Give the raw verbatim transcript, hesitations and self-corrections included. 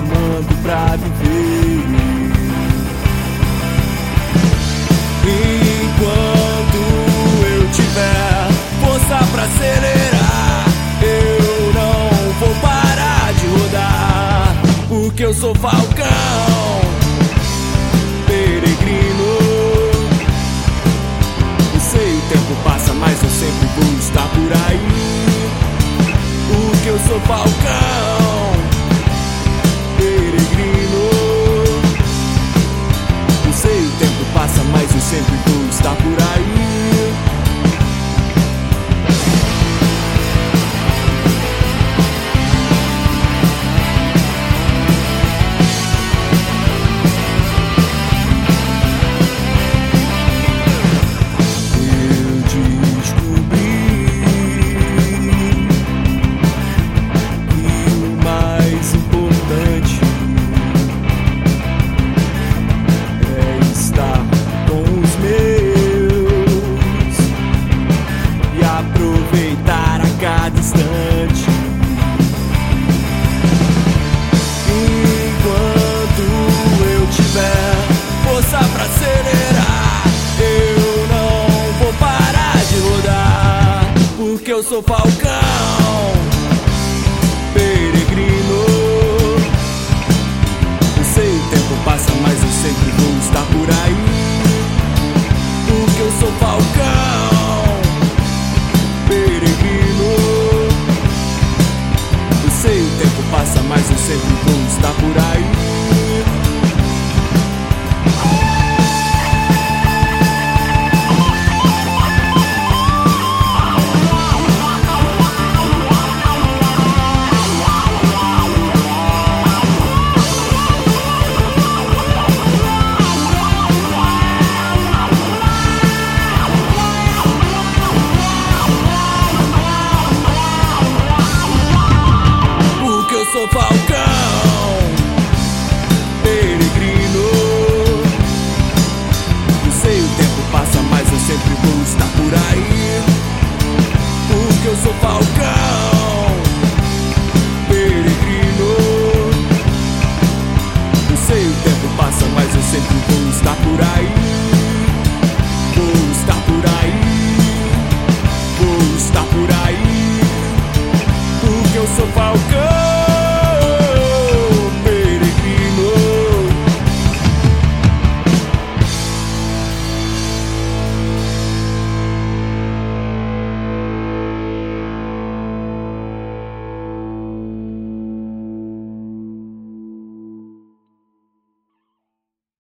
amando pra viver. Enquanto eu tiver força pra acelerar, eu não vou parar de rodar, porque eu sou falcão peregrino. Eu sei, o tempo passa, mas eu sempre vou estar por aí, porque eu sou falcão peregrino. Eu sei, o tempo passa, mas eu sempre vou estar por aí. Aproveitar a cada instante, enquanto eu tiver força pra acelerar, eu não vou parar de rodar, porque eu sou falcão peregrino. Eu sei, o tempo passa, mas eu sempre vou estar por aí, porque eu sou falcão peregrino. Eu sei, o tempo passa, mas eu sempre vou estar por aí. Sou falcão